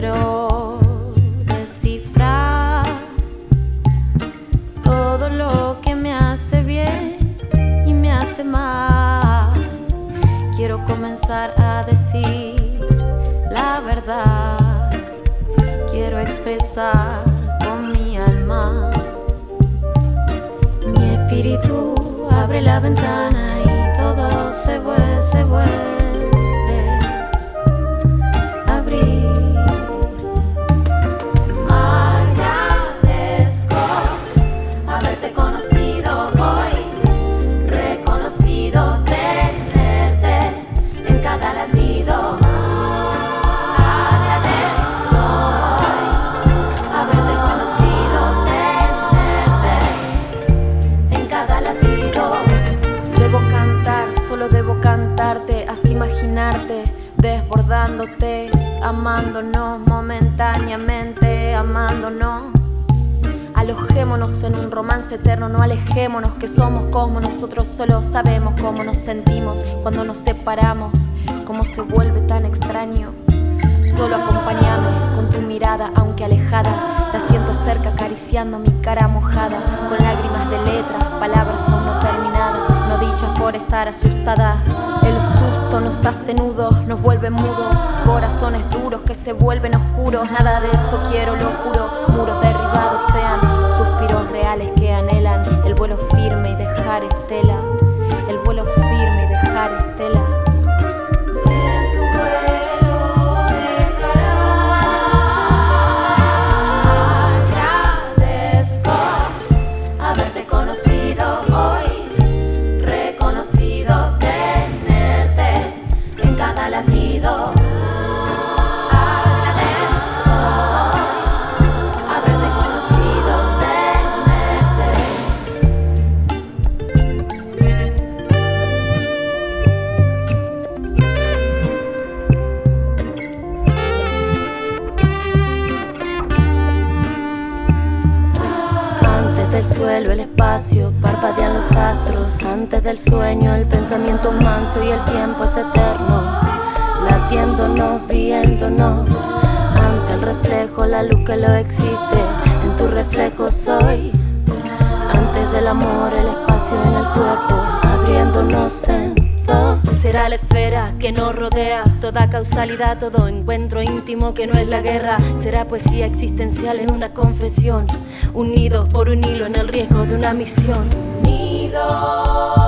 quiero descifrar todo lo que me hace bien y me hace mal. Quiero comenzar a decir la verdad. Quiero expresar con mi alma. Mi espíritu abre la ventana y todo se vuelve a abrir. Agradezco haberte conocido hoy, reconocido tenerte en cada latido. Agradezco hoy haberte conocido, tenerte en cada latido. Debo cantar, solo debo cantarte, así imaginarte, desbordándote, amándonos momentáneamente, amándonos. Alojémonos en un romance eterno, no alejémonos, que somos como nosotros solo sabemos cómo nos sentimos cuando nos separamos, cómo se vuelve tan extraño. Solo acompáñame con tu mirada, aunque alejada, la siento cerca acariciando mi cara mojada, con lágrimas de letras, palabras aún no terminadas, no dichas por estar asustada. El susto nos hace nudos, nos vuelve mudos, corazones duros que se vuelven oscuros. Nada de eso quiero, lo juro. Muros derribados sean suspiros reales que anhelan el vuelo firme y dejar estela. El vuelo firme y dejar estela. En tu vuelo dejarás. Agradezco haberte conocido hoy, reconocido tenerte en cada latido. Agradezco haberte conocido, tenerte. Antes del suelo el espacio, parpadean los astros. Antes del sueño el pensamiento manso y el tiempo es eterno, latiéndonos, viéndonos. Ante el reflejo la luz que lo existe, en tu reflejo soy. Antes del amor el espacio en el cuerpo, abriéndonos en todo. Será la esfera que nos rodea, toda causalidad, todo encuentro íntimo que no es la guerra. Será poesía existencial en una confesión, unidos por un hilo en el riesgo de una misión. Unidos